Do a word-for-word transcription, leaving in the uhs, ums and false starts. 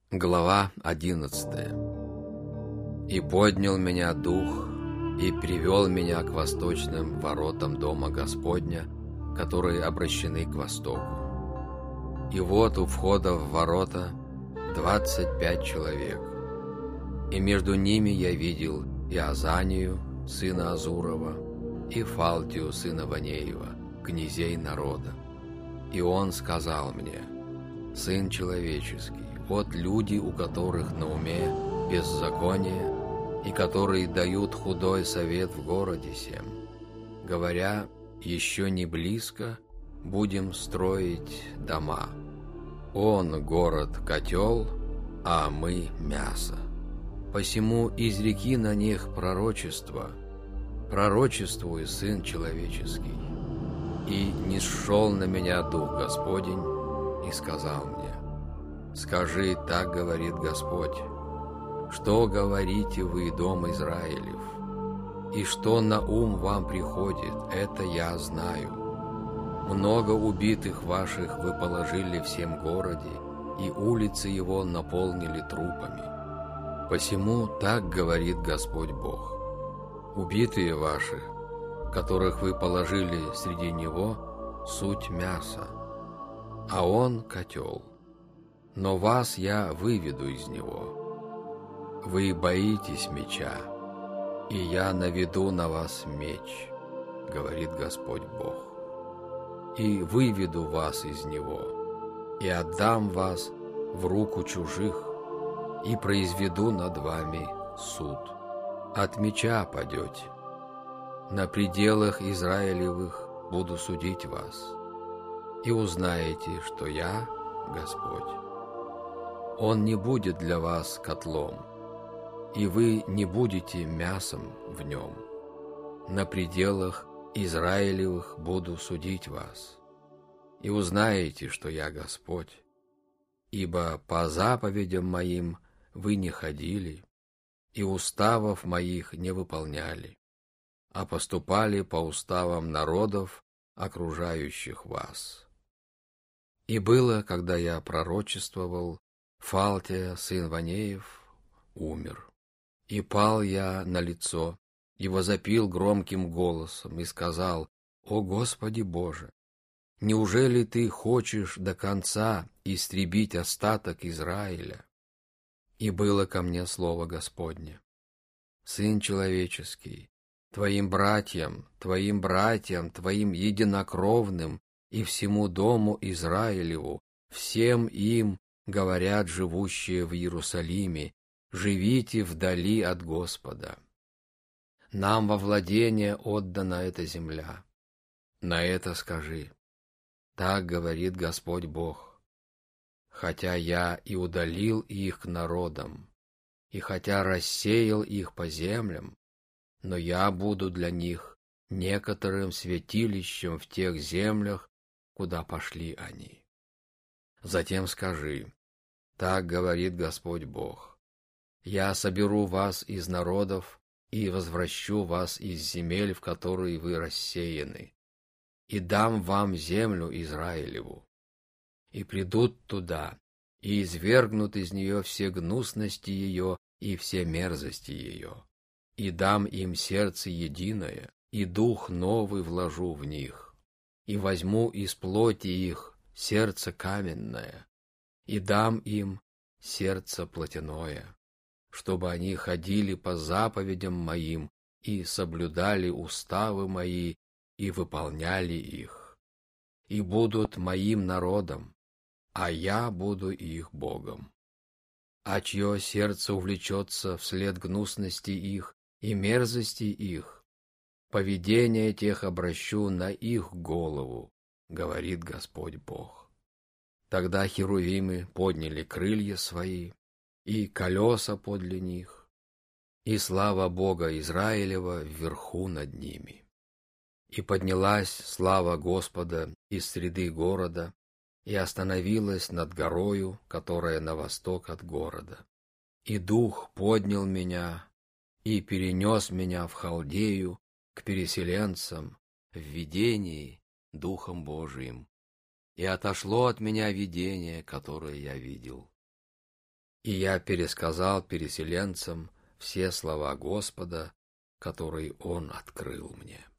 Глава одиннадцатая. «И поднял меня Дух, и привел меня к восточным воротам Дома Господня, которые обращены к востоку. И вот у входа в ворота двадцать пять человек, и между ними я видел Иозанию, сына Азурова, и Фалтию, сына Ванеева, князей народа. И он сказал мне: Сын человеческий, вот люди, у которых на уме беззаконие, и которые дают худой совет в городе сем, говоря: еще не близко будем строить дома. Он город котел, а мы мясо. Посему изреки на них пророчество, пророчествуй, сын человеческий. И нисшел на меня Дух Господень и сказал мне: скажи, так говорит Господь, что говорите вы, дом Израилев, и что на ум вам приходит, это я знаю. Много убитых ваших вы положили всем городе, и улицы его наполнили трупами. Посему так говорит Господь Бог: убитые ваши, которых вы положили среди него, суть мясо, а он котел. Но вас я выведу из него. Вы боитесь меча, и я наведу на вас меч, говорит Господь Бог. И выведу вас из него, и отдам вас в руку чужих, и произведу над вами суд. От меча падете. На пределах Израилевых буду судить вас, и узнаете, что я Господь. Он не будет для вас котлом, и вы не будете мясом в нем. На пределах Израилевых буду судить вас, и узнаете, что я Господь. Ибо по заповедям моим вы не ходили, и уставов моих не выполняли, а поступали по уставам народов, окружающих вас. И было, когда я пророчествовал, Фалтия, сын Ванеев, умер. И пал я на лицо, и возопил громким голосом, и сказал: «О Господи Боже, неужели Ты хочешь до конца истребить остаток Израиля?» И было ко мне слово Господне: «Сын человеческий, Твоим братьям, Твоим братьям, Твоим единокровным и всему дому Израилеву, всем им говорят живущие в Иерусалиме: живите вдали от Господа. Нам во владение отдана эта земля. На это скажи: так говорит Господь Бог. Хотя я и удалил их к народам, и хотя рассеял их по землям, но я буду для них некоторым святилищем в тех землях, куда пошли они. Затем скажи: так говорит Господь Бог. Я соберу вас из народов и возвращу вас из земель, в которые вы рассеяны, и дам вам землю Израилеву. И придут туда, и извергнут из нее все гнусности ее и все мерзости ее, и дам им сердце единое, и дух новый вложу в них, и возьму из плоти их сердце каменное, и дам им сердце плотяное, чтобы они ходили по заповедям моим и соблюдали уставы мои и выполняли их, и будут моим народом, а я буду их Богом. А чье сердце увлечется вслед гнусности их и мерзости их, поведение тех обращу на их голову, говорит Господь Бог. Тогда херувимы подняли крылья свои, и колеса подле них, и слава Бога Израилева вверху над ними. И поднялась слава Господа из среды города, и остановилась над горою, которая на восток от города. И Дух поднял меня и перенес меня в Халдею к переселенцам в видении Духом Божиим. И отошло от меня видение, которое я видел. И я пересказал переселенцам все слова Господа, которые Он открыл мне.